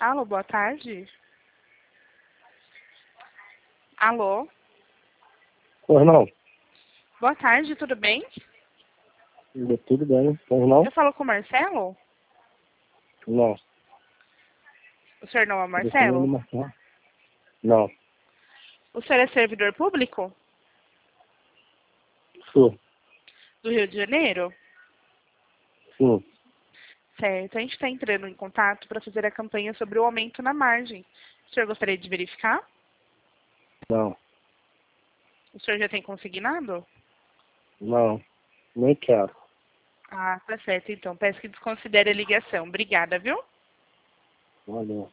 Alô, boa tarde. Alô, Pois não. boa tarde, tudo bem? Tudo bem. Pois não? Eu falo com o Marcelo? Não. O senhor não é o Marcelo? Marcelo? Não. O senhor é servidor público Sou. do Rio de Janeiro? Sim. Certo, a gente está entrando em contato para fazer a campanha sobre o aumento na margem. O senhor gostaria de verificar? Não. O senhor já tem consignado? Não. Nem quero. Ah, tá certo, então. Peço que desconsidere a ligação. Obrigada, viu? Valeu.